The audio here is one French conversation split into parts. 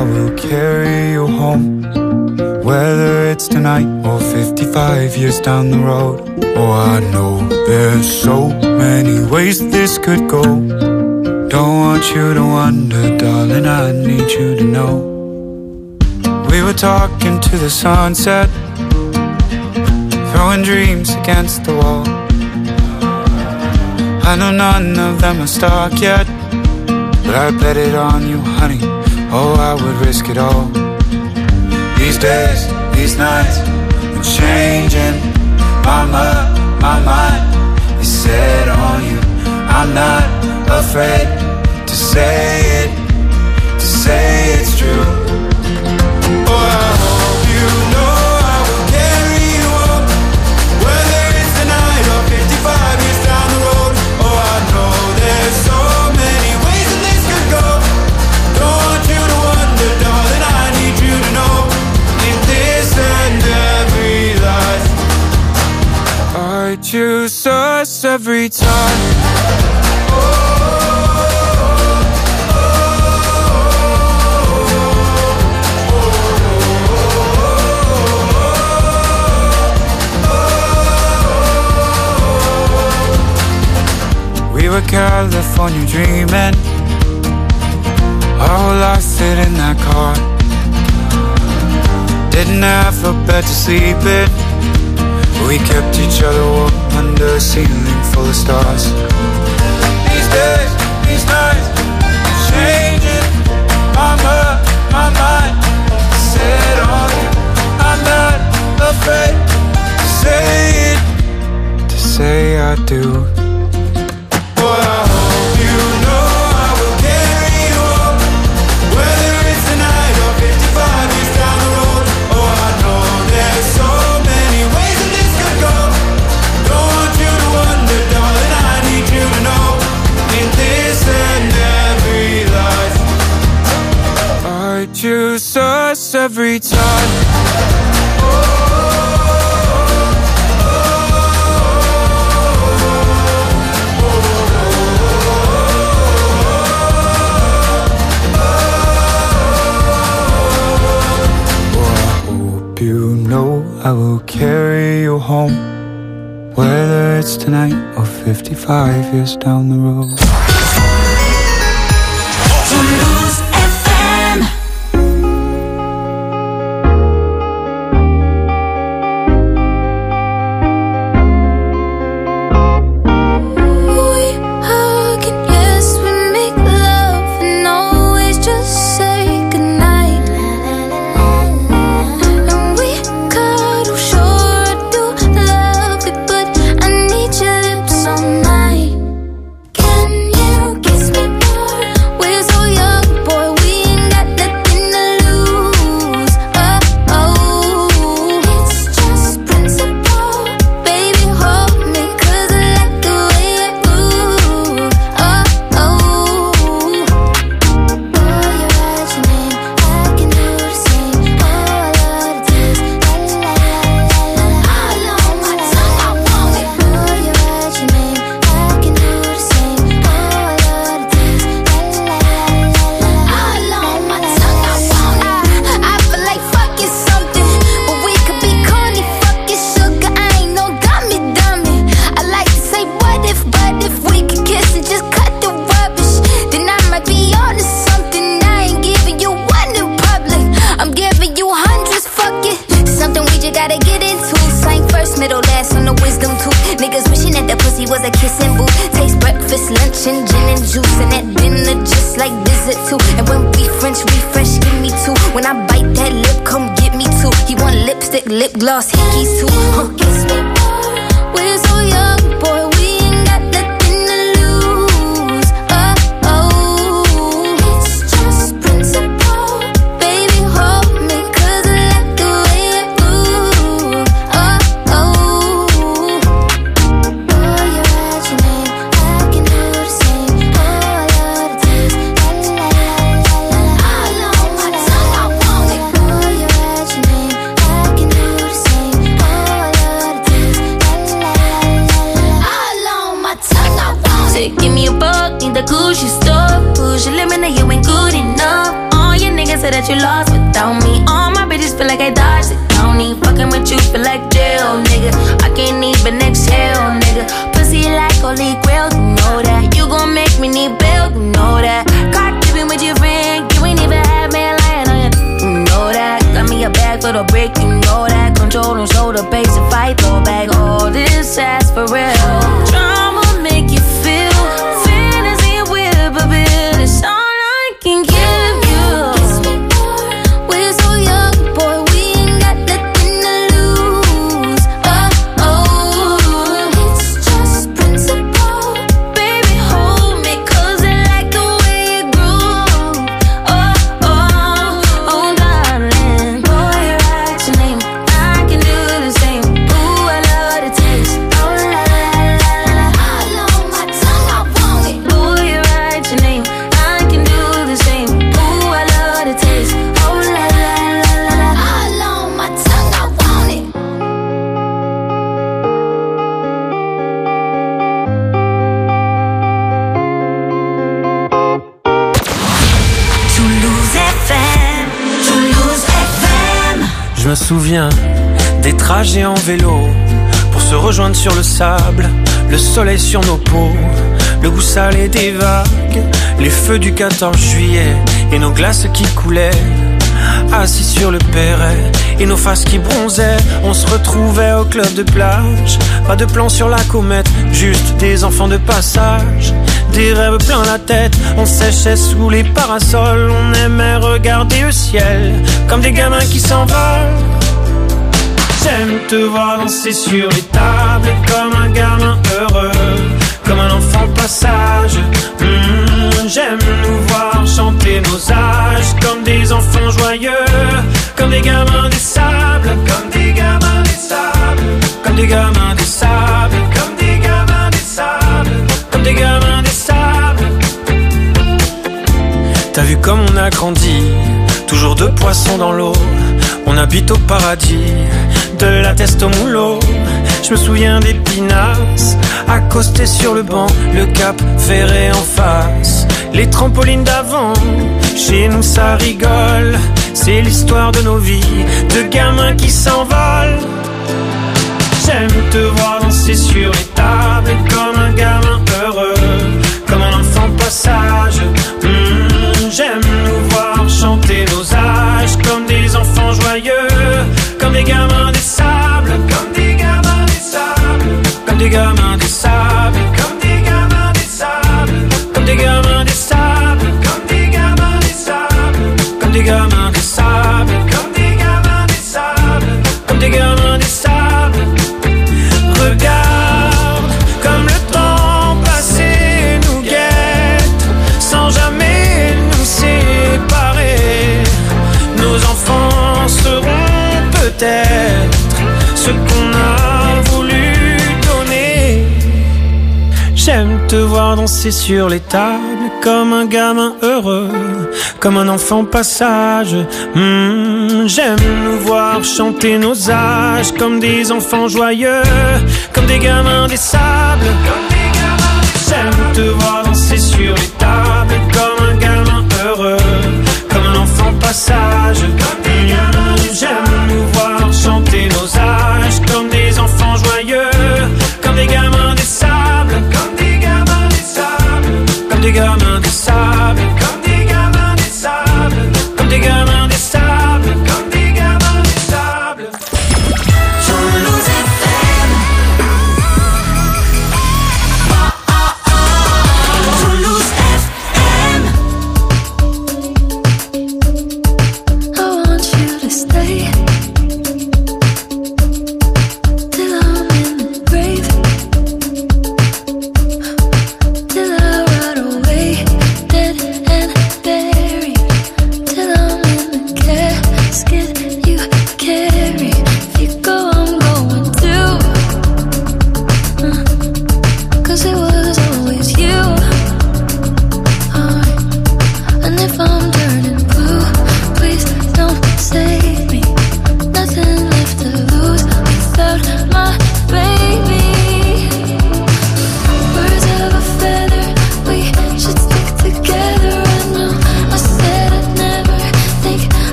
I will carry you home. Whether it's tonight or 55 years down the road. Oh, I know there's so many ways this could go. Don't want you to wonder, darling, I need you to know. We were talking to the sunset, throwing dreams against the wall. I know none of them are stuck yet, but I bet it on you, honey. Oh, I would risk it all. These days, these nights, I'm changing. My mind is set on you. I'm not afraid to say it's true. Oh, I hope you know I will carry you home. Whether it's tonight or 55 years down the road. Oh, I know there's so many ways that this could go. Don't want you to wonder, darling, I need you to know. In this and every life, I choose us every time. We were California dreaming, our whole life fit in that car. Didn't have a bed to sleep in, we kept each other warm under a ceiling full of stars. These days, these nights, I'm changing. My mind set on you. I'm not afraid to say I do. But I hope you know I will carry you home. Whether it's tonight or 55 years down the road. Oh, I know there's so many ways that this could go. Don't want you to wonder, darling, I need you to know. In this and every life, I choose us every time. You know I will carry you home. Whether it's tonight or 55 years down the road. Lip gloss, hickeys too. Kiss me more. We're so young, boy. We ain't got nothing to lose. Oh, oh. It's just principle. Baby, hold me, 'cause I like the way it moves. Oh, oh. Oh, you write your name, I can do the same. Oh, I love the taste. La la la la la. All on my tongue, I want it. Oh, you write your name, I can do the same. Oh, I love the taste. La la la la la. All on my tongue, I want it. Say, give me a buck, need the Gucci stuff. Push your limit, now you ain't good enough. All your niggas said that you lost without me. All my bitches feel like I dodged the county. Fucking with you feel like jail, nigga. I can't even exhale, nigga. Pussy like holy grail, you know that. You gon' make me need bail, you know that. Caught dipping with your friend, you ain't even had me lying on you, you know that. Got me a bag for the break, you know that. Control and shoulder pace to fight, throw back all this ass for real. Drama make you feel, fantasy and whip a bit. It's all I can give you. Kiss me more, we're so young, boy, we ain't got nothing to lose. Oh, oh, it's just principle. Baby, hold me, cause I like the way you groove. Oh, oh, oh, darling, boy, write your name, I can do the same. Ooh, I love the taste. Oh, la, la, la, la, la. All on my tongue, I want it. Boy, write your name, I can do the same. Ooh, I love the taste. Oh, la, la, la, la, la. All on my tongue, I want it. Toulouse FM, Toulouse FM. Je me souviens des trajets en vélo pour se rejoindre sur le sable, le soleil sur nos peaux, le goût salé des vagues, les feux du 14 juillet et nos glaces qui coulaient. Assis sur le perret et nos faces qui bronzaient, on se retrouvait au club de plage. Pas de plan sur la comète, juste des enfants de passage. Des rêves plein la tête, on séchait sous les parasols. On aimait regarder le ciel comme des gamins qui s'envolent. J'aime te voir danser sur les tables comme un gamin heureux, comme un enfant passage. J'aime nous voir chanter nos âges comme des enfants joyeux, comme des gamins des sables, comme des gamins des sables, comme des gamins des sables, comme des gamins des sables, comme des gamins des sables. T'as vu comme on a grandi, toujours deux poissons dans l'eau. On habite au paradis, de la teste au moulot. Je me souviens des pinasses, accostés sur le banc, le cap ferré en face, les trampolines d'avant. Chez nous ça rigole, c'est l'histoire de nos vies, de gamins qui s'envolent. J'aime te voir danser sur les tables comme un gamin heureux, comme un enfant passage. J'aime nous voir chanter nos âges comme des enfants joyeux, comme des gamins des sables, comme des gamins des sables, comme des gamins des sables, comme des gamins des sables, comme des gamins des sables, comme des gamins des sables, comme des gamins des sables, comme des gamins des sables, comme des gamins des sables. Regarde comme le temps passé nous guette, sans jamais nous séparer. Nos enfants seront peut-être ce qu'on a voulu donner. J'aime te voir danser sur les tables comme un gamin heureux, comme un enfant passage. J'aime nous voir chanter nos âges comme des enfants joyeux, comme des gamins des sables, comme des gamins des sables. J'aime te voir danser sur les tables comme un gamin heureux, comme un enfant passage, comme des gamins des sables. J'aime nous voir chanter nos âges comme des enfants joyeux, comme des gamins des sables, comme des gamins des sables, comme des gamins des sables, comme des gamins des sables, comme des gamins des sables, comme des gamins des sables. Toulouse FM.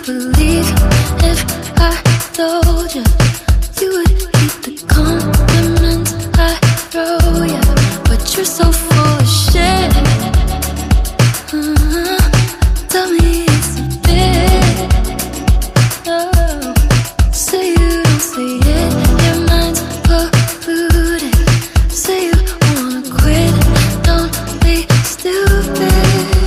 believe if I told you you would keep the compliments I throw you, but you're so full of shit. Tell me it's a bit. Oh, say you don't say it, your mind's polluted. Say you wanna quit, don't be stupid.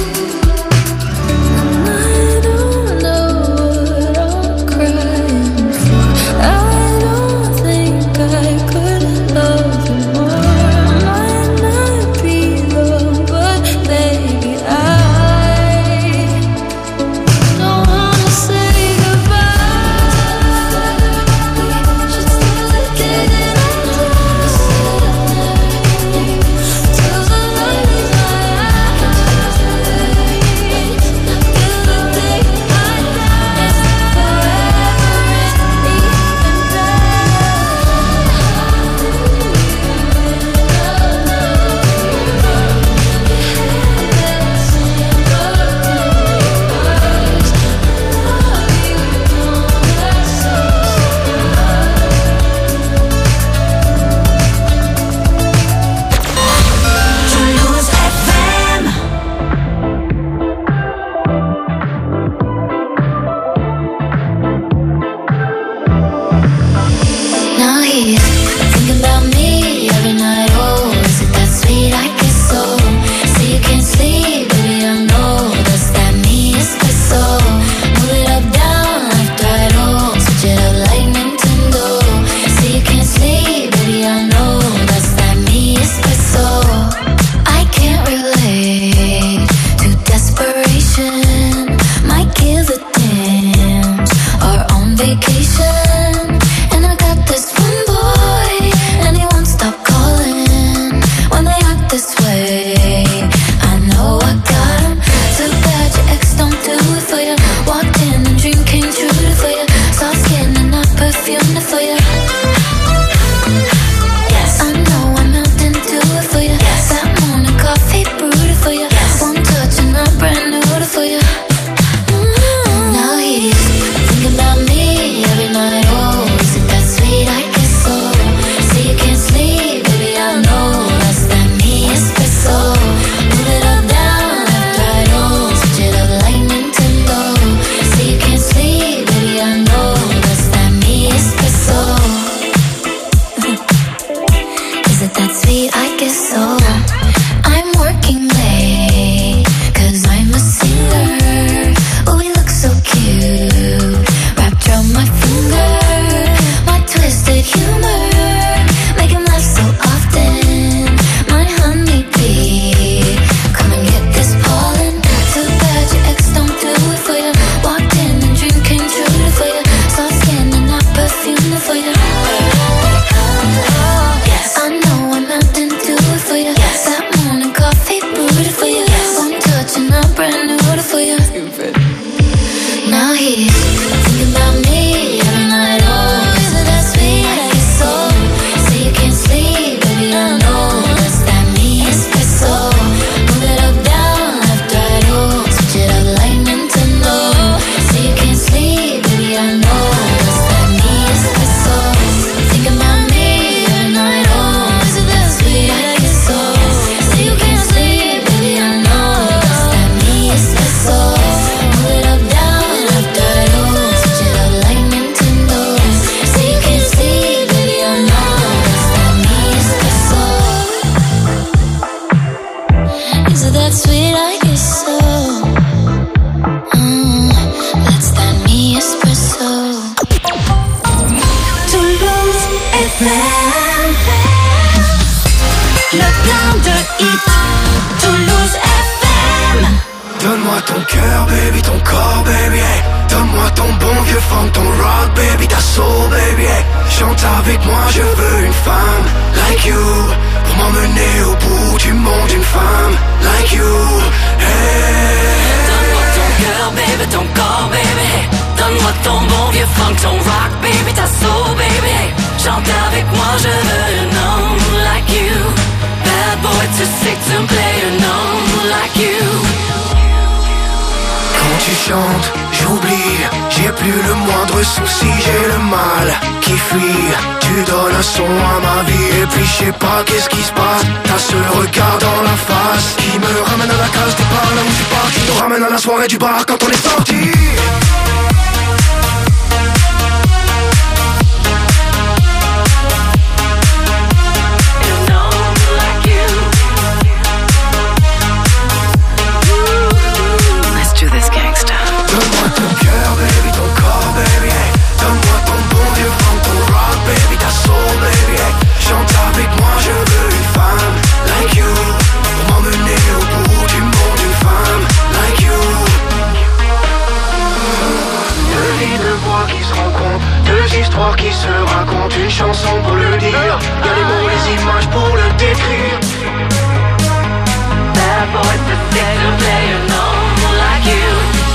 Donne-moi ton cœur, baby, ton corps, baby, hey. Donne-moi ton bon vieux funk, ton rock, baby, ta soul, baby, hey. Chante avec moi, je veux une femme like you, pour m'emmener au bout du monde, une femme like you, hey. Donne-moi ton cœur, baby, ton corps, baby, hey. Donne-moi ton bon vieux funk, ton rock, baby, ta soul, baby, hey. Chante avec moi, je veux un homme like you. Bad boy too sick to play an homme like you. Quand tu chantes, j'oublie. J'ai plus le moindre souci, j'ai le mal qui fuit. Tu donnes un son à ma vie et puis je sais pas qu'est-ce qui se passe. T'as ce regard dans la face qui me ramène à la case départ, là où je suis pas, qui nous ramène à la soirée du bar quand on est sorti. Donne-moi ton cœur, baby, ton corps, baby, hey. Donne-moi ton bon vieux funk, ton rock, baby, ta soul, baby, hey. Chante avec moi, je veux une femme like you, pour m'emmener au bout du monde, une femme like you. Deux vies de voix qui se rencontrent, deux histoires qui se racontent, une chanson pour le dire, y'a les mots, les images pour le décrire. Bad boy, the theater player, no like you.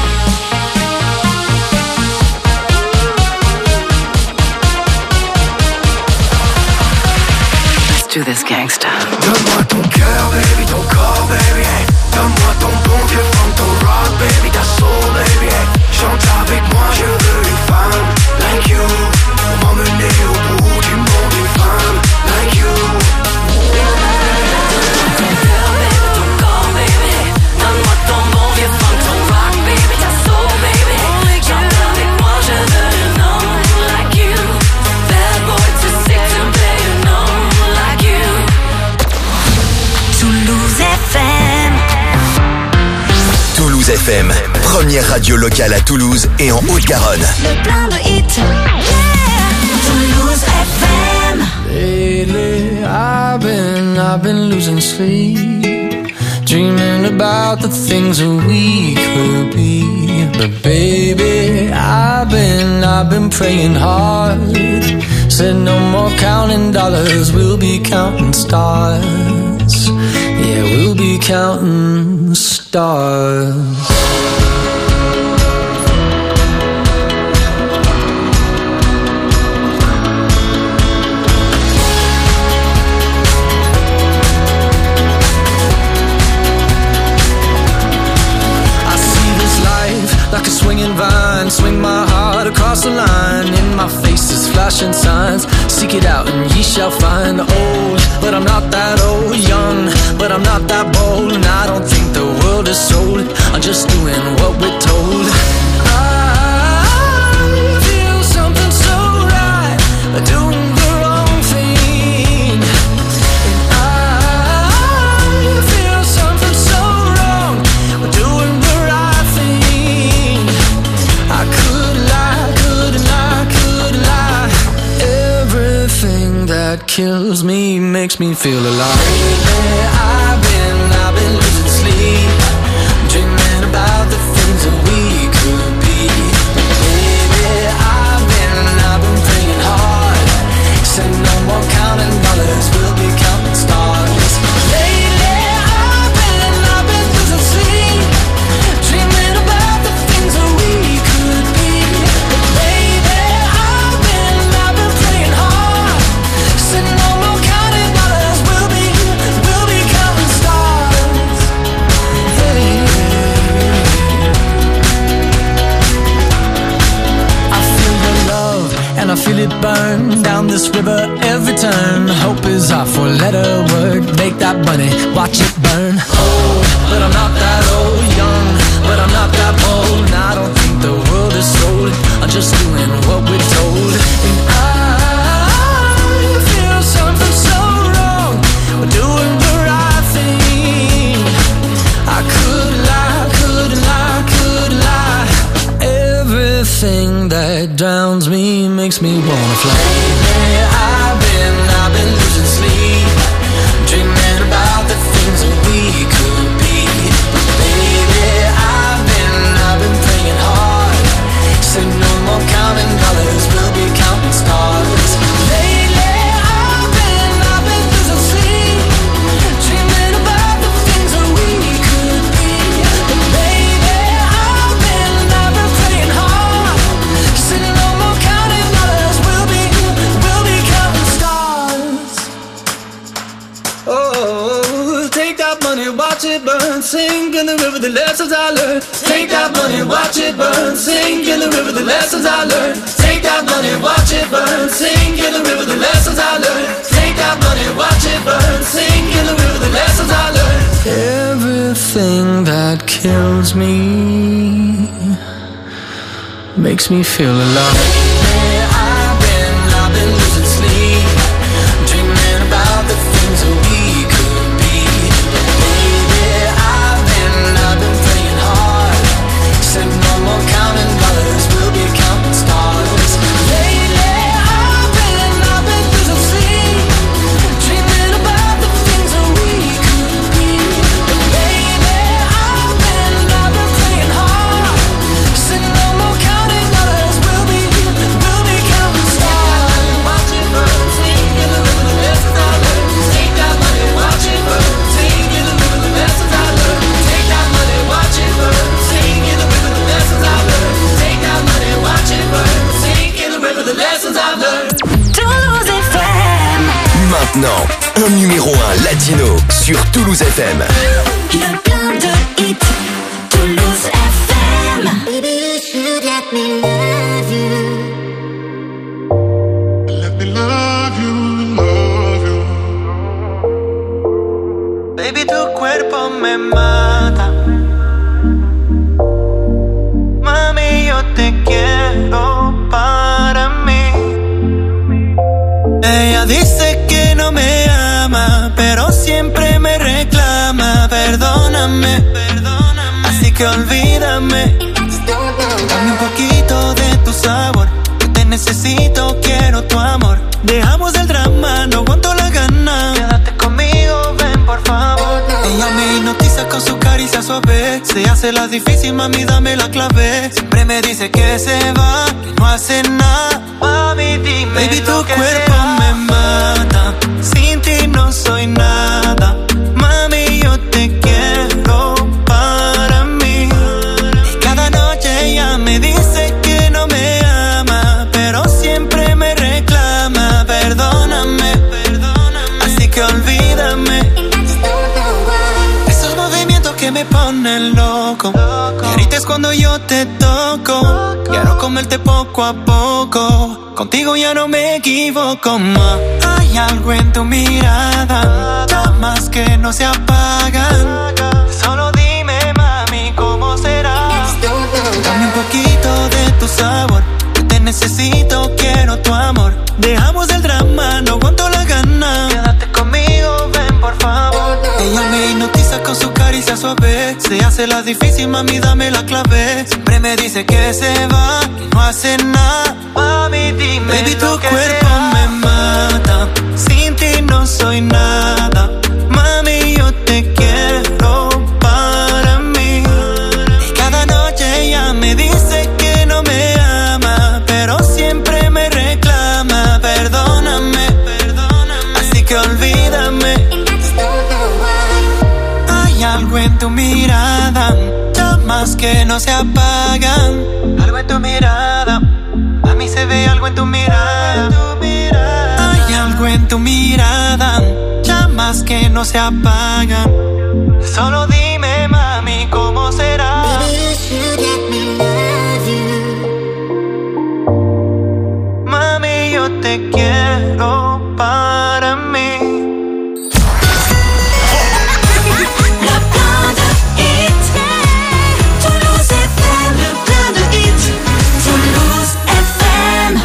Do this gangsta. Donne-moi ton cœur, baby, ton corps, baby, hey. Donne-moi ton bon vieux funk, ton rock, baby, ta soul, baby, hey. Chante avec moi, je veux une femme like you, pour m'emmener au bout du monde, une femme like you. Ton cœur, baby, ton corps, baby, hey. Donne-moi ton bon vieux funk, ton rock, baby, ta soul, baby, hey. Chante avec moi, je veux un homme like you. Bad boy, too sick to play an homme. Toulouse FM, première radio locale à Toulouse et en Haute-Garonne. Le plein de hits, yeah. Toulouse FM. Lately, I've been losing sleep, dreaming about the things that we could be. But baby, I've been praying hard. Said no more counting dollars, we'll be counting stars. Yeah, we'll be counting stars. Like a swinging vine, swing my heart across the line. In my face is flashing signs. Seek it out and ye shall find. Old, but I'm not that old. Young, but I'm not that bold. And I don't think the world is sold. I'm just doing what we're told. I feel something so right, doing the wrong thing. And I feel something so wrong, doing the right thing. I could lie. Everything that kills me makes me feel alive. Lately, I've been losing sleep, dreaming about the things that we could be. Baby, I've been praying hard. Said no more counting dollars, we'll be counting stars. Lately, I've been losing sleep, dreaming about the things that we could be. But baby, I've been praying hard. Said no more counting dollars, we'll be counting stars. Hey. I feel your love and I feel it burn down this river every turn. Hope is our four-letter word. Make that money, watch it burn. Old, but I'm not that old. Young, but I'm not that bold. And I don't think the world is sold. I'm just doing what we're told. And I feel something so wrong, we're doing the right thing. I could lie. Everything that drowns me makes me wanna fly. Lately, I've been losing sleep, dreaming about the things that we could be. Baby, I've been praying hard. Said no more counting dollars, we'll be counting stars. Lately, I've been losing sleep, dreaming about the things that we could be. But baby, I've been praying hard. Said no more counting dollars, we'll be counting the lessons I learned. Take that money and watch it burn. Sink in the river, the lessons I learned. Take that money and watch it burn. Sink in the river, the lessons I learned. Take that money and watch it burn. Sink in the river, the lessons I learned. Everything that kills me makes me feel alive. I've been losing sleep, dreaming about the things that we could be. Baby, I've been playing hard. Said no more counting dollars, we'll be counting stars. Lately, I've been losing sleep, dreaming about the things that we could be. Baby, I've been playing hard. Said no more counting dollars, we'll be counting stars. Watch it burn, sing in the river, the lessons I learned. Take that money, watch it burn, sing in the river, the lessons I learned. Take that money, watch it burn, sing in the river, the lessons I learned. Take that money, watch it burn, sing in the river, the lessons I've learned. Toulouse FM. Maintenant, un numéro 1 latino sur Toulouse FM. Le plein de hits. Toulouse FM. Baby, you should let me love you. Let me love you, love you. Baby, tu cuerpo me mata. Mami, yo te quiero para mí. Ella dice que no me ama, pero siempre me reclama. Perdóname, así que olvídame. Dame un poquito de tu sabor. Yo te necesito, quiero tu amor. Dejamos el drama, no aguanto la gana. Quédate conmigo, ven por favor. Ella me hipnotiza con su caricia suave. Se hace la difícil, mami, dame la clave. Siempre me dice que se va, que no hace nada. Mami, dime. Baby, tu cuerpo me mata. Sin ti no soy nada. Mami, yo te quiero para mí. Y cada noche ella me dice que no me ama, pero siempre me reclama. Perdóname, así que olvídame. Esos movimientos que me ponen loco. Y ahorita es cuando yo te toco. Quiero comerte poco a poco. Contigo ya no me equivoco más. Hay algo en tu mirada, llamas que no se apagan. Solo dime, mami, ¿cómo será? Dame un poquito de tu sabor. Yo te necesito, quiero tu amor. Dejamos el drama, no aguanto la gana. Quédate conmigo, ven por favor. Ella me hipnotiza con su caricia suave. Se hace la difícil, mami, dame la clave. Siempre me dice que se va, que no hace nada. Mami, dime. Baby, tu cuerpo me mata. Sin ti no soy nada. Mami, yo te quiero para mí. Y cada noche ella me dice que no me ama, pero siempre me reclama. Perdóname, así que olvídame. Hay algo en tu mirada, llamas que no se apagan. Algo en tu mirada, a mí se ve algo en tu mirada. Hay algo en tu mirada, llamas que no se apagan. Solo dime, mami, ¿cómo será? Baby, you should let me love you. Mami, yo te quiero para mí. Le plein de hits. Toulouse FM. Le plein de hits. Toulouse FM.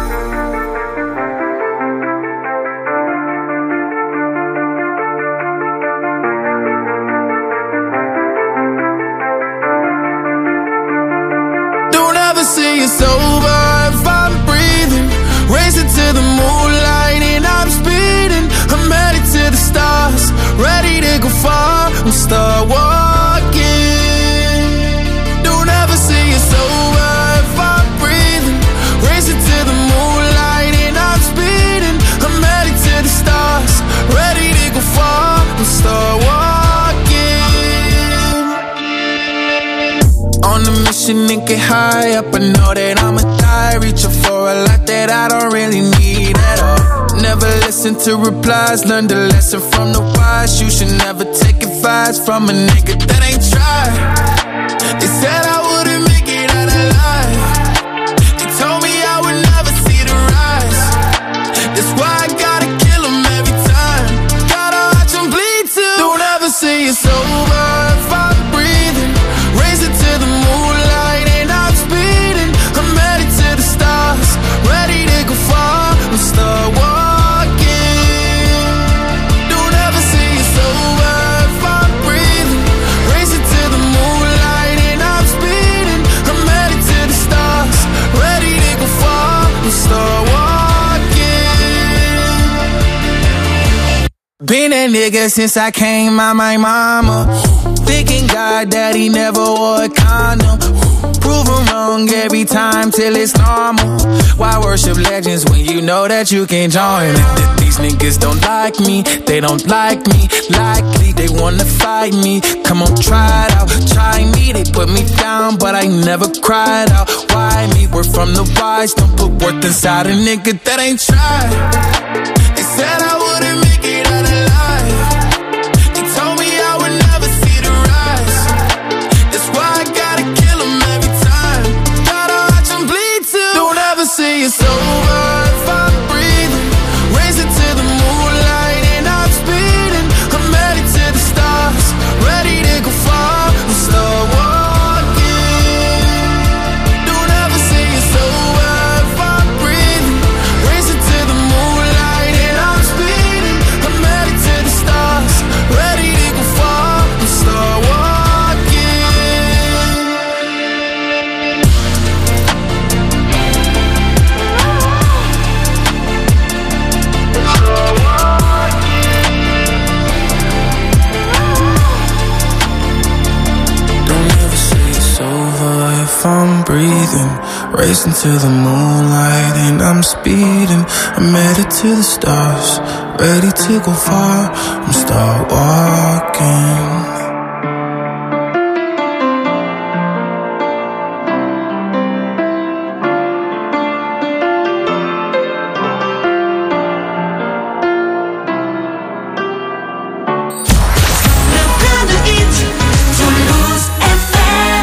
Don't ever say it's over if I'm breathing. Racing to the moonlight and I'm speeding. I'm headed to the stars, ready to go far and start walking. Don't ever say it's over if I'm breathing. Racing to the moonlight and I'm speeding. I'm headed to the stars, ready to go far and start walking. On a mission and get high up, I know that I'ma die. Reaching for a lot that I don't really need at all. Never listen to replies, learn the lesson from the wise. You should never take it advice from a nigga that ain't tried. They said I wouldn't make it out alive. They told me I would never see the rise. That's why I gotta kill them every time. Gotta watch them bleed too. Don't ever say it's over if I'm breathing. Raise it to the moonlight and I'm speeding. I'm headed to the stars, ready to go far and start walking. Don't ever say it's over if I'm breathing. Raise it to the moonlight and I'm speeding. I'm headed to the stars, ready to go far and start walking. Been a nigga since I came out my mama. Thinking God that he never wore a condom. Proven wrong every time till it's normal. Why worship legends when you know that you can't join it? These niggas don't like me, they don't like me. Likely they wanna fight me. Come on, try it out, try me. They put me down, but I never cried out. Why me? We're from the wise, don't put worth inside a nigga that ain't tried. They said I wouldn't make it out alive. They told me I would never see the rise. That's why I gotta kill them every time. Gotta watch them bleed too. Don't ever say it's over if I'm breathing. Raise it to the moonlight and I'm speeding. I'm headed to the stars, ready to go far and start walking. Don't ever say it's over if I'm breathing. Raise it to the moonlight and I'm speeding. I'm headed to the stars, ready to go far and start walking. Don't ever say it's over if I'm breathing. Racing to the moonlight and I'm speeding. I'm headed to the stars, ready to go far and start walking. Le plein de hits, Toulouse FM.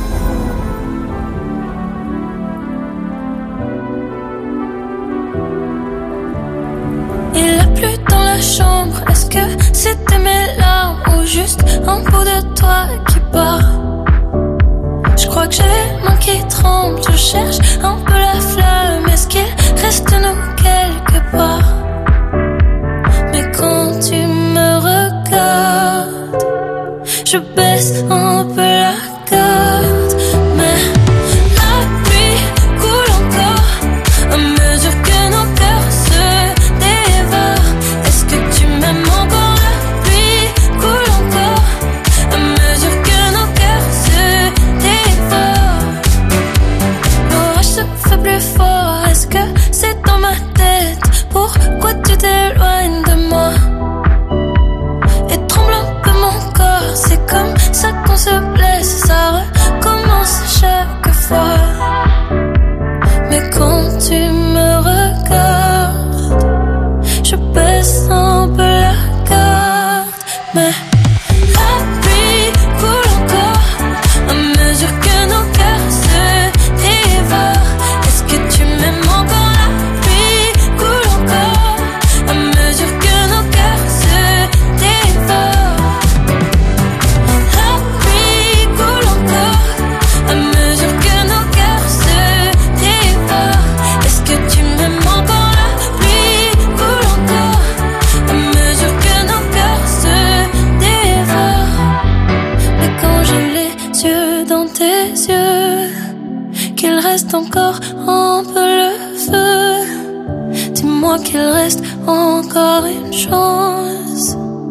Il a plu dans la chambre, est-ce que c'était mes larmes ou juste un bout de toi qui part? Je crois que j'ai mon qui tremble, je cherche un peu la flamme, est-ce qu'il reste de nous quelque part? Mais quand tu me regardes, je baisse un peu la garde, mais la pluie coule encore à mesure que nos cœurs se dévorent. Est-ce que tu m'aimes encore? La pluie coule encore à mesure que nos cœurs se dévorent. L'orage se fait plus fort, est-ce que c'est dans ma tête? Pourquoi tu t'éloignes de moi? Et tremble un peu mon corps, c'est comme ça qu'on se blesse, ça recommence chaque fois. Mais quand tu me regardes, je baisse un peu la garde, mais la pluie coule encore à mesure que nos cœurs se dévorent. Est-ce que tu m'aimes encore? La pluie coule encore à mesure que nos cœurs se dévorent. La pluie coule encore à mesure que nos cœurs se dévorent. Est-ce que tu m'aimes encore? La pluie coule encore à mesure que nos cœurs se dévorent. Mais quand j'ai les yeux dans tes yeux, qu'il reste encore un peu le feu, dis-moi qu'il reste encore une chance.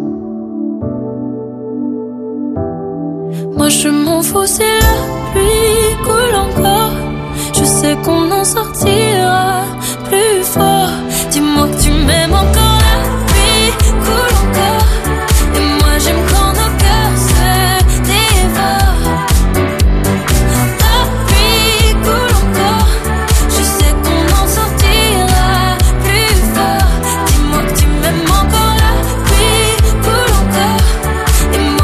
Moi je m'en fous si la pluie coule encore, je sais qu'on en sortira plus fort. Dis-moi que tu m'aimes encore. La pluie coule encore et moi j'aime quand nos cœurs se dévorent. La pluie coule encore, je sais qu'on en sortira plus fort. Dis-moi que tu m'aimes encore. La pluie coule encore et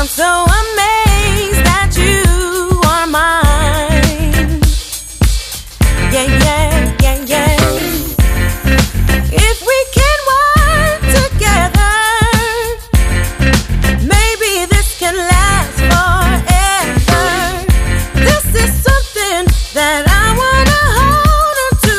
I'm so amazed that you are mine. Yeah, yeah, yeah, yeah. If we can work together, maybe this can last forever. This is something that I wanna hold on to.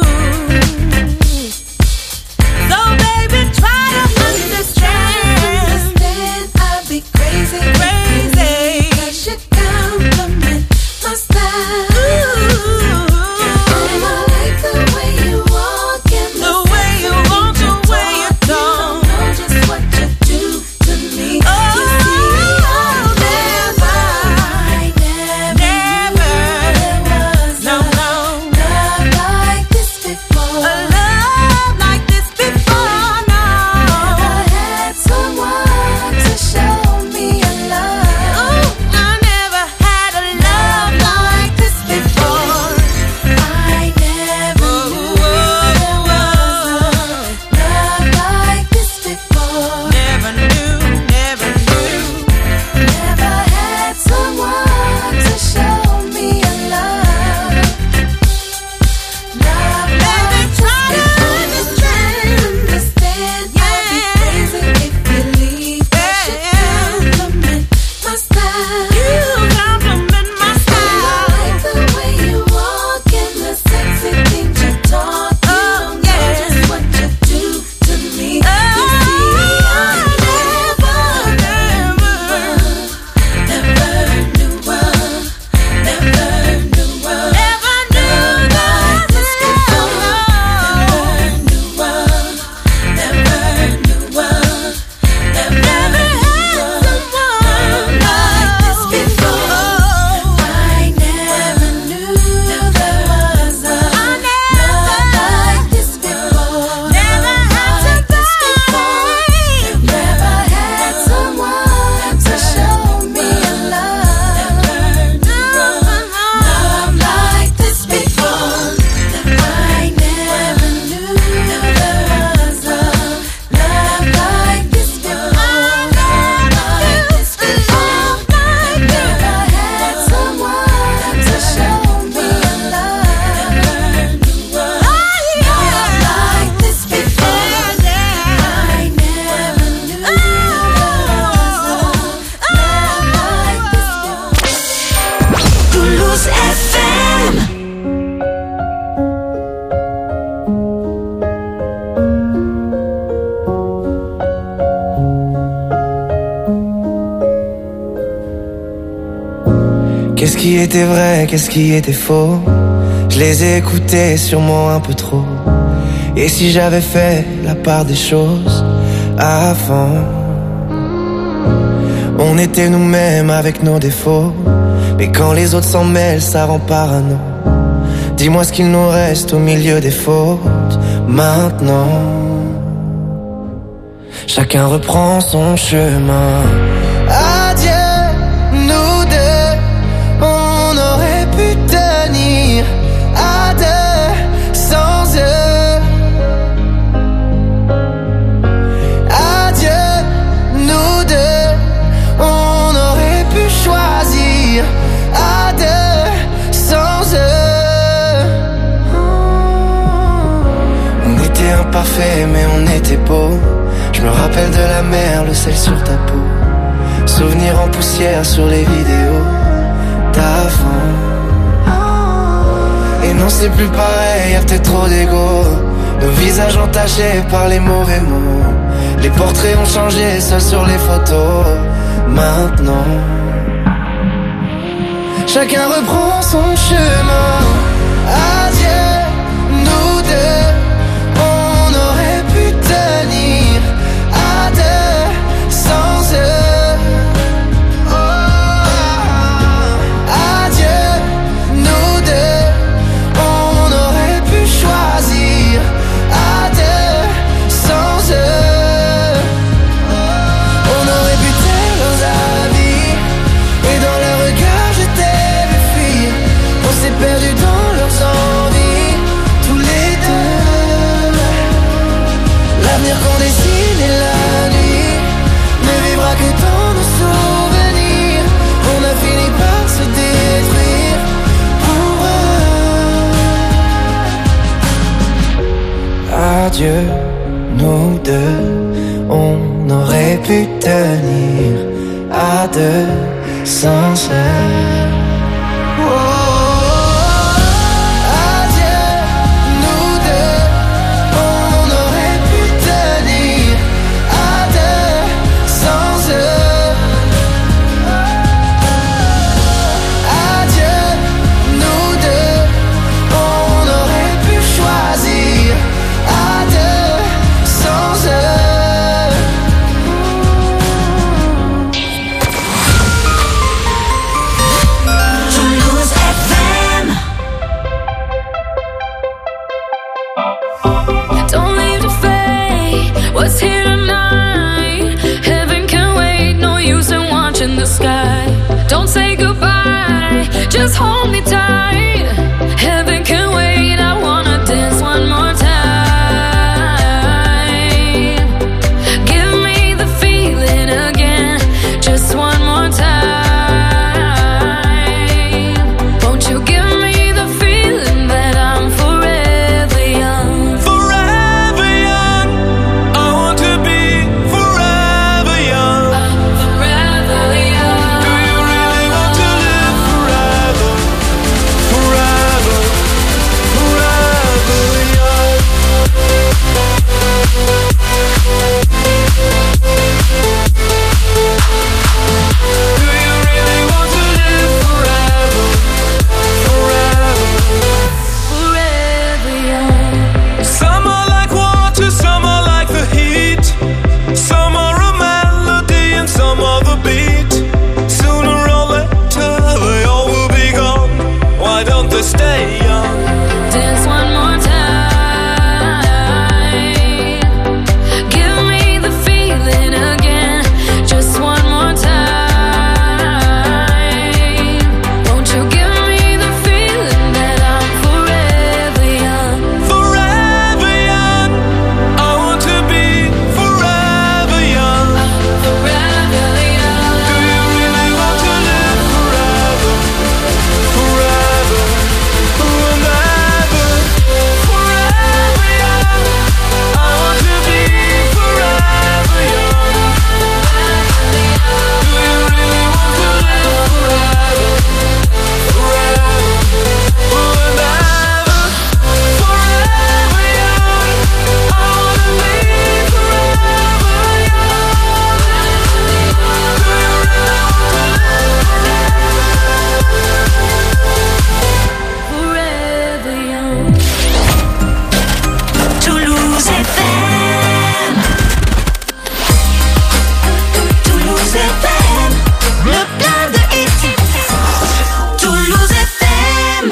So baby, try to understand. I'd be crazy, crazy. You should compliment my style. And I like the way you walk and the way you walk, the way you talk. You don't know just what you do to me. Oh, you see, I'll never was no love like this before. A love like this before, no. Never had someone to show me a love. Oh, I never had a love like this before. I never knew there was a love like this before. Never knew, never knew. Never had someone to show me a love. Love, let me try to understand. I'd be crazy if you leave. You should compliment my style. You compliment my style. I like the way you walk and the sexy things you talk. You don't know just what you do to me. You see, I never knew one. Never knew one. Never knew like this before. Never knew one. Never knew one. Never had someone like this before. I never knew there was a love like this before. Never had somebody. Never had someone to show me a love. Love like this before. I never knew there was a love like this before. Like this before. Never had someone to show me a love. Love like this before. I never knew there was a love like this before. Toulouse FM. Qu'est-ce qui était vrai, qu'est-ce qui était faux? Je les ai écoutés sûrement un peu trop. Et si j'avais fait la part des choses avant? On était nous-mêmes avec nos défauts, mais quand les autres s'en mêlent, ça rend parano. Dis-moi ce qu'il nous reste au milieu des fautes maintenant. Chacun reprend son chemin. Adieu, nous deux, on aurait pu tenir à deux sans eux. Adieu, nous deux, on aurait pu choisir à deux sans eux. On était imparfaits mais on était beaux. Je me rappelle de la mer, le sel sur ta peau. Souvenirs en poussière sur les vidéos d'avant. Et non c'est plus pareil, y'a peut-être trop d'ego. Nos visages entachés par les mauvais mots. Les portraits ont changé, seuls sur les photos. Maintenant chacun reprend son chemin. Adieu, nous deux, on aurait pu tenir à deux sans eux. Adieu, nous deux, on aurait pu choisir à deux sans eux. On aurait pu taire leurs avis, et dans leurs regards je t'ai vu fuir. On s'est perdu dans leurs Adieu, nous deux, on aurait pu tenir à deux sans cesse. What's here tonight? Heaven can wait, no use in watching the sky. Don't say goodbye, just hold me tight. Heaven can wait, I wanna dance one more time. Give me the feeling again, just one more time. Won't you give me the feeling that I'm forever young? Forever young. I want to be forever young. Forever young. Do you really want to live forever? Forever, forever young. Do you really want to live forever? Forever. Forever young. Some are like water, some are like the heat. Some are a melody and some are the beat. Sooner or later they all will be gone. Why don't they stay young? Dance one more time. Give me the feeling again, just one more time. Won't you give me the feeling that I'm forever young? Forever young. I want to be forever young. Forever young. Do you really want to live forever? Forever, forever, forever young. I want to be forever young. Do you really want to live forever? Forever, forever, forever young. I want to be forever young. Do you really want to live Forever young. Toulouse FM. Toulouse FM. Le plein de hits. Toulouse FM.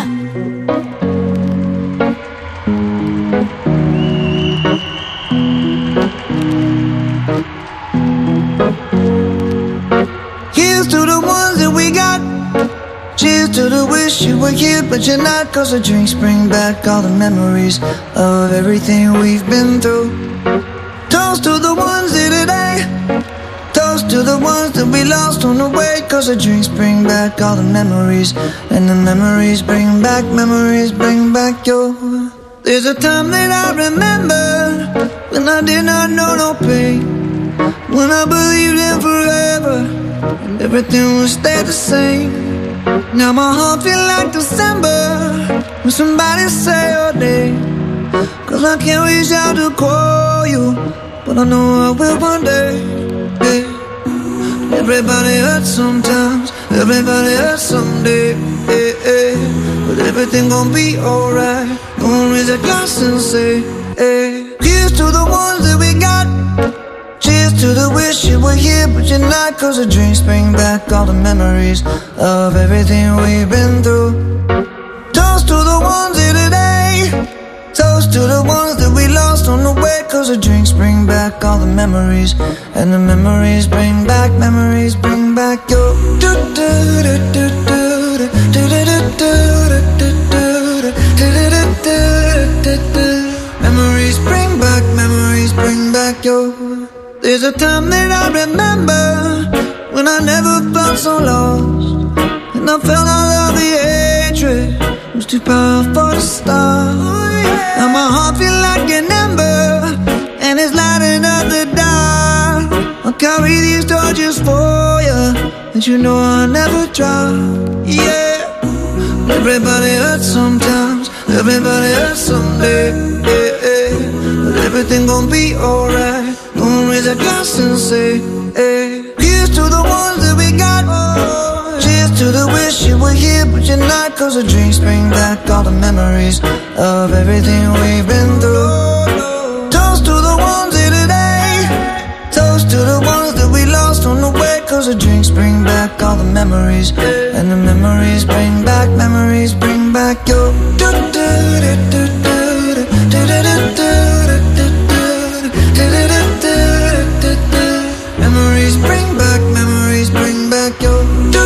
Here's to the ones that we got. Cheers to the wish you were here, but you're not. 'Cause the drinks bring back all the memories of everything we've been through. Toast to the ones here today. Toast to the ones that we lost on the way. 'Cause the drinks bring back all the memories. And the memories bring back your. There's a time that I remember when I did not know no pain. When I believed in forever and everything would stay the same. Now my heart feel like December when somebody say your name. 'Cause I can't reach out to call you, but I know I will one day. Yeah. Everybody hurts sometimes, everybody hurts someday. Yeah, yeah. But everything gon' be alright. Gonna raise a glass and say, hey. Here's to the ones that we got. Cheers to the wish you were here, but you're not. 'Cause the drinks bring back all the memories of everything we've been through. Toast to the ones here today. Toast to the ones that we lost on the way. 'Cause the drinks bring back all the memories. And the memories bring back your. Memories bring back your. There's a time that I remember when I never felt so lost. And I felt all of the hatred was too powerful to stop. Now my heart feel like an ember do just for you, and you know I'll never drop. Yeah, everybody hurts sometimes, everybody hurts someday. Yeah, yeah. But everything gon' be alright. Gonna raise a glass and say, hey, here's to the ones that we got. Cheers to the wish you were here, but you're not. Cause the drinks bring back all the memories of everything we've been through. Toast to the ones here today. Toast to the ones that we lost on the way. Cause the drinks bring back all the memories, and the memories bring back your memories bring back your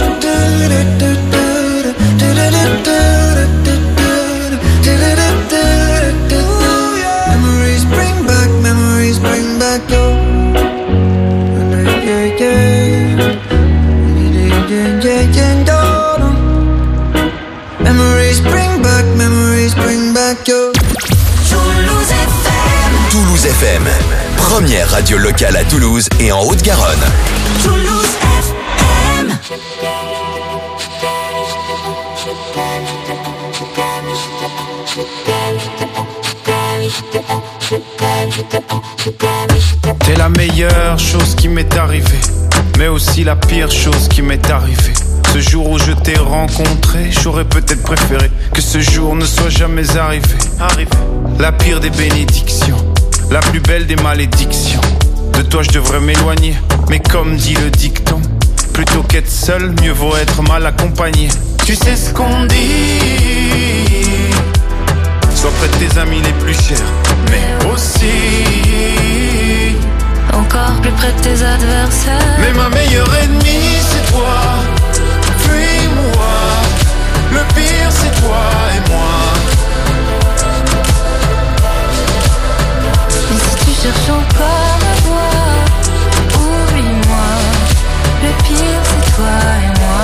memories bring back your memories bring back your Toulouse FM. Toulouse FM, première radio locale à Toulouse et en Haute-Garonne. Toulouse FM. T'es la meilleure chose qui m'est arrivée, mais aussi la pire chose qui m'est arrivée. Ce jour où je t'ai rencontré, j'aurais peut-être préféré que ce jour ne soit jamais arrivé. La pire des bénédictions, la plus belle des malédictions. De toi je devrais m'éloigner, mais comme dit le dicton, plutôt qu'être seul, mieux vaut être mal accompagné. Tu sais ce qu'on dit, sois près de tes amis les plus chers, mais aussi encore plus près de tes adversaires. Mais ma meilleure ennemie c'est toi. Fuis-moi, le pire c'est toi et moi. Mais si tu cherches encore à voir, oublie-moi, le pire c'est toi et moi.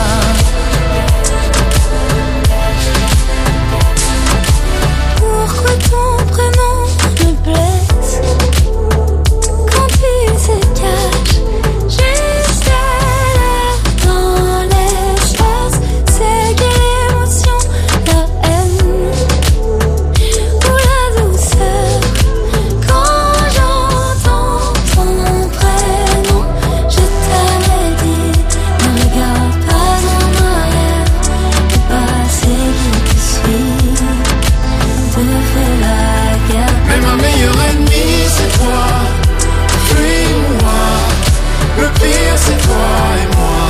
Pourquoi ton prénom me blesse quand il se cache juste à l'air dans l'espace? C'est quelle émotion, la haine ou la douceur? Quand j'entends ton prénom, je t'avais dit, ne regarde pas en arrière, le passé qui te suit te fait la guerre. Mais ma meilleure ennemie c'est toi. Fuis-moi, le pire c'est toi et moi.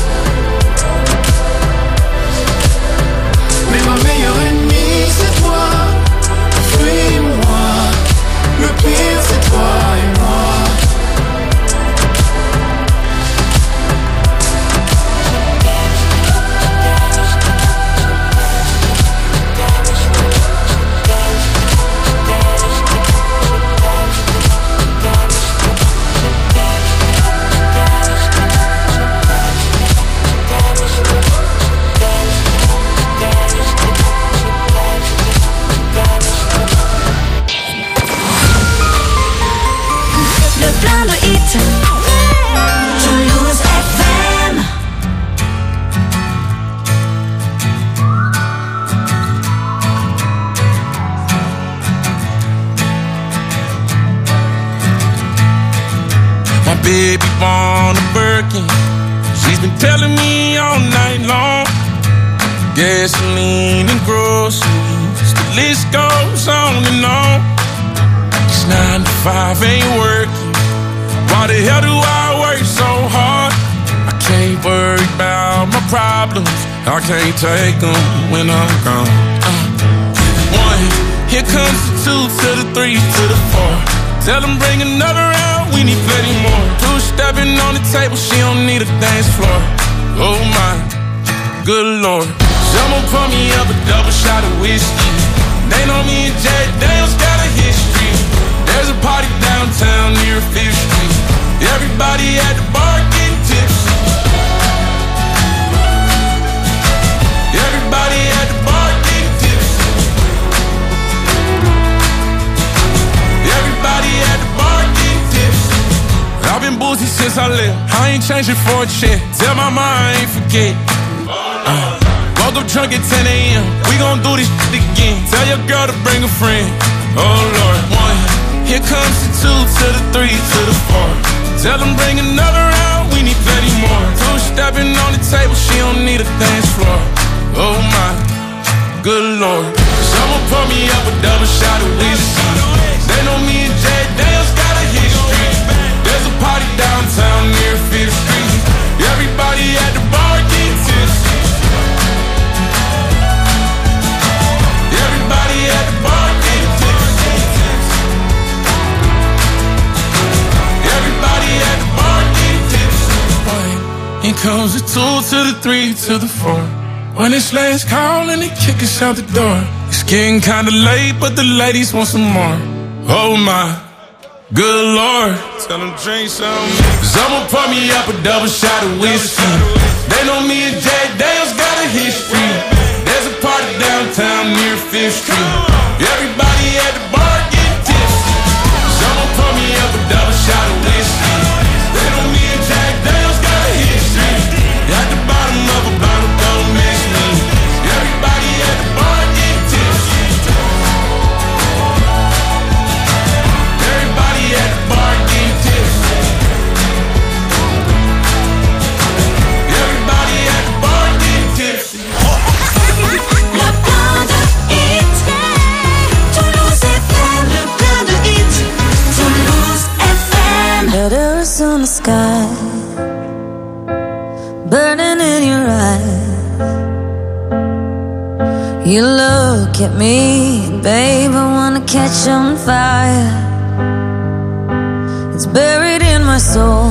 Mais ma meilleure ennemie c'est toi. Fuis-moi, le pire c'est toi et moi. Le plein de hits. Toulouse FM. My baby born a Birkin. She's been telling me all night long. Gasoline and groceries, the list goes on and on. This 9 to 5 ain't working. Why the hell do I work so hard? I can't worry about my problems. I can't take them when I'm gone. 1, here comes the 2 to the 3 to the 4. Tell them bring another round, we need plenty more. 2 stepping on the table, she don't need a dance floor. Oh my, good lord. Someone pour me up a double shot of whiskey. They know me and Jack Daniels got a history. There's a party downtown near 5th Street. Everybody at the bar getting tipsy. Everybody at the bar getting tipsy. Everybody at the bar getting tipsy. I've been boozy since place I live. I ain't changing for a check. Tell my mom I ain't forget. Woke up drunk at 10 a.m. We gon' do this shit again. Tell your girl to bring a friend. Oh Lord, 1. Here comes the 2 to the 3 to the 4. Tell them bring another round. We need plenty more. 2 stepping on the table. She don't need a dance floor. Oh my, good Lord. Someone pour me up a double shot of whiskey. They know me and Jay Daniels got a history. There's a party downtown near 5th Street. Everybody at the bar getting tipsy. Everybody at the bar getting tipsy. Everybody at the bar getting tipsy. Here comes the 2 to the 3 to the 4. When it's last call and they kick us out the door. It's getting kinda late, but the ladies want some more. Oh my, good Lord. Tell them drink some. Someone pour me up a double shot of whiskey. They know me and Jay Daniels got a history. There's a party downtown near 5th Street. Everybody at the bar getting tipsy. Someone pour me up a double shot of whiskey. They know me and Jay Daniels got a history. At the bottom of a bottle, don't miss me. Everybody at the bar getting tipsy. Everybody at the bar getting tipsy. Everybody at the bar getting tipsy. Le plein de hits, Toulouse FM. Le plein de hits, Toulouse FM. Letters on the sky, burning in your eyes. You look at me, babe, I wanna catch on fire. It's buried in my soul,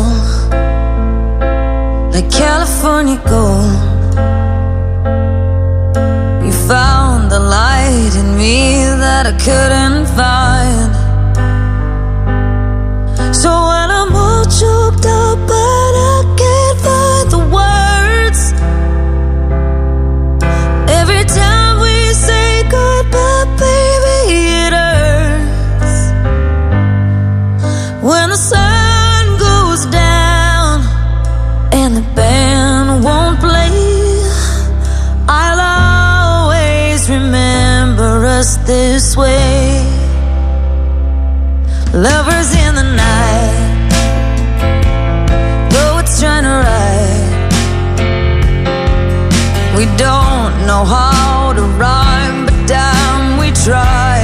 like California gold. You found the light in me that I couldn't find. So when I'm all choked up but I can't find the words, every time we say goodbye, baby, it hurts. When the sun goes down and the band won't play, I'll always remember us this way. Lovers in the night, though it's trying to ride. We don't know how to rhyme, but damn, we try.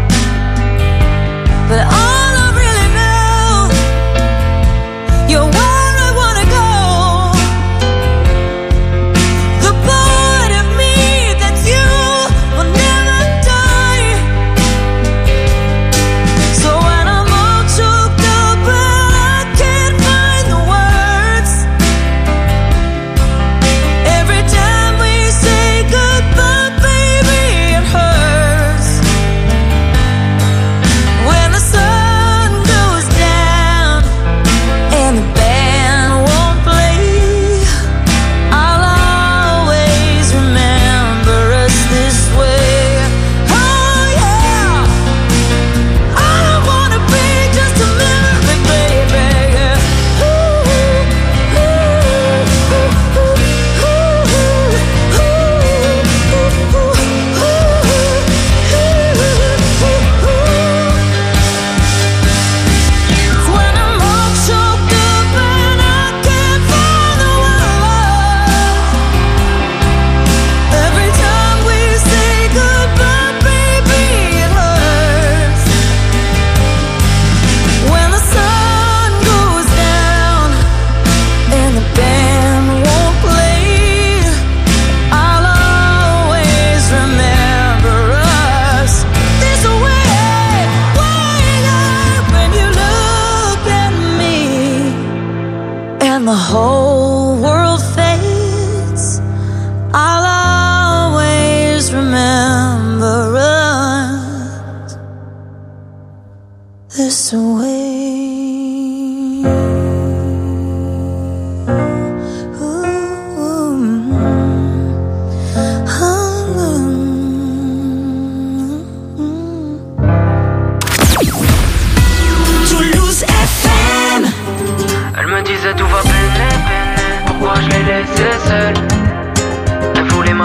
But all I really know, you're where I wanna go. The part of me that's you will never die. So when I'm all choked up and I can't find the words, every time we say goodbye, baby, it hurts.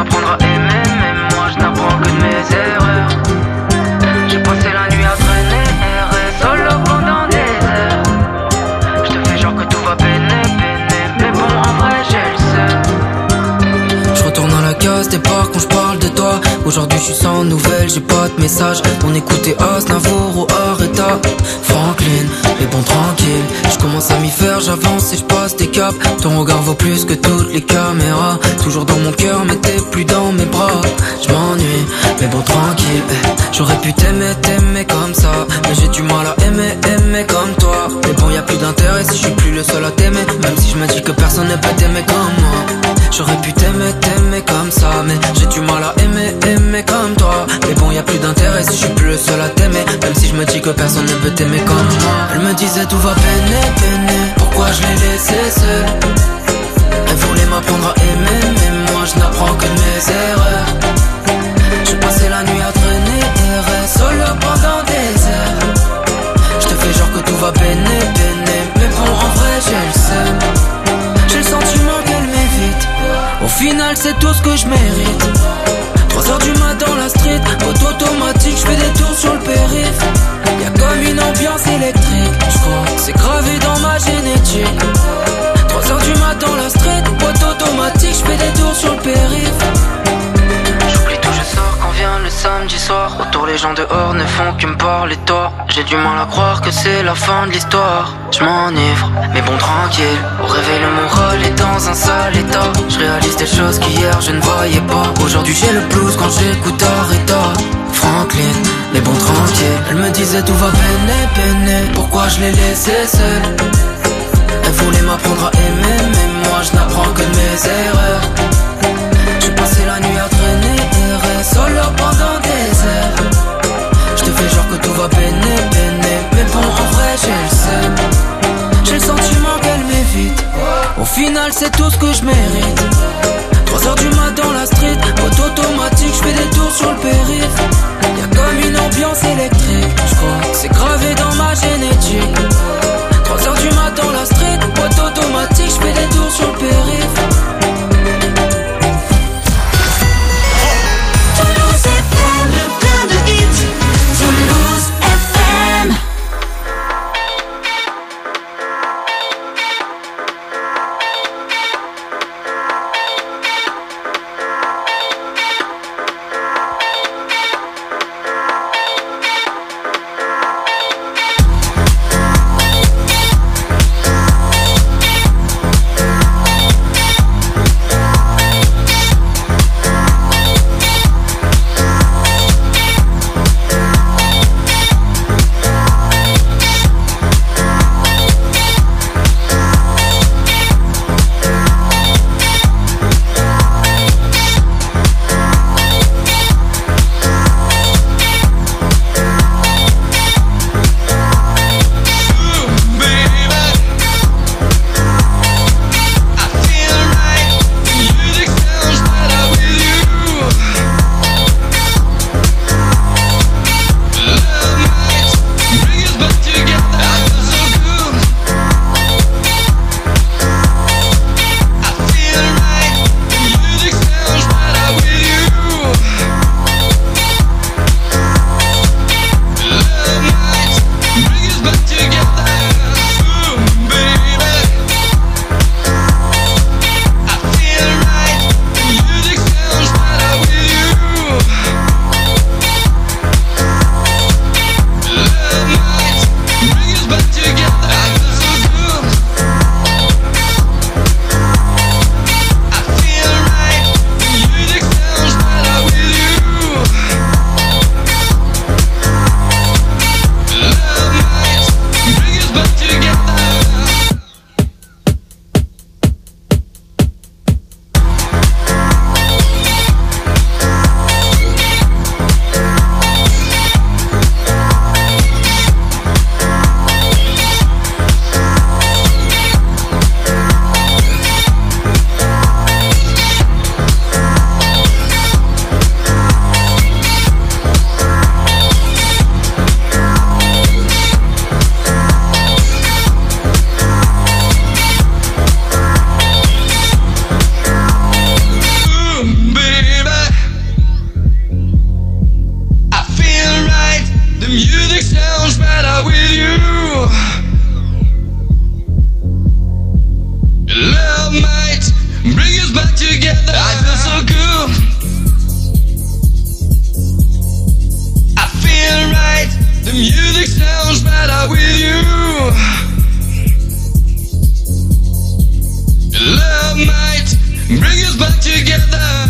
m'apprendre à aimer, mais moi je n'apprends que de mes erreurs. J'ai passé la nuit à traîner, errer solo pendant des heures. Je te fais genre que tout va peiner, mais bon en vrai j'ai le seum. Je retourne à la case départ quand je parle de toi. Aujourd'hui je suis sans nouvelles, j'ai pas de message. On écoutait Aznavour ou Aretha Franklin, mais bon tranquille. Je commence à m'y faire, j'avance et je passe des caps. Ton regard vaut plus que toutes les caméras. Toujours dans mon cœur mais t'es plus dans mes bras. Je m'ennuie, mais bon tranquille. J'aurais pu t'aimer comme ça, mais j'ai du mal à aimer comme toi. Mais bon y'a plus d'intérêt si je suis plus le seul à t'aimer. Même si je me dis que personne ne peut t'aimer comme moi. J'aurais pu t'aimer comme ça, mais j'ai du mal à aimer comme toi. Mais bon y'a plus d'intérêt si je suis plus le seul à t'aimer. Même si je me dis que personne ne peut t'aimer comme moi. Elle me disait tout va peiner, pourquoi je l'ai laissé seul. Elle voulait m'apprendre à aimer, mais moi je n'apprends que de mes erreurs. J'ai passé la nuit à traîner, errer solo pendant des heures. Je te fais genre que tout va peiner, mais bon en vrai j'ai le seum. J'ai le sentiment qu'elle m'évite. Au final c'est tout ce que je mérite. 3h du matin dans la street, auto automatique, je fais des tours sur le périph'. Y'a comme une ambiance électrique, je crois que c'est gravé dans ma génétique. 3h du matin dans la street, auto automatique, je fais des tours sur le périph'. J'oublie tout, je sors quand vient le samedi soir. Autour les gens dehors ne font que me parler tort. J'ai du mal à croire que c'est la fin de l'histoire. Je m'enivre, mais bon tranquille. Au réveil le moral est dans un sale état. Je réalise des choses qu'hier je ne voyais pas. Aujourd'hui j'ai le blues quand j'écoute Aretha Franklin, mais bon tranquille. Elle me disait tout va peiner, pourquoi je l'ai laissé seul. Elle voulait m'apprendre à aimer, mais moi je n'apprends que de mes erreurs. J'ai passé la nuit à traîner, errer solo pendant des heures. Je te fais genre que tout va peiner, mais bon en vrai j'ai le seum. J'ai le sentiment qu'elle m'évite. Au final c'est tout ce que je mérite. 3h du matin dans la street, auto automatique, je fais des tours sur le périph'. Y'a comme une ambiance électrique, je crois que c'est gravé dans ma génétique. 3h du matin dans la street, auto automatique, je fais des tours sur le périph'. Toulouse FM, le plein de hits. Toulouse FM. love with you. Love might bring us back together.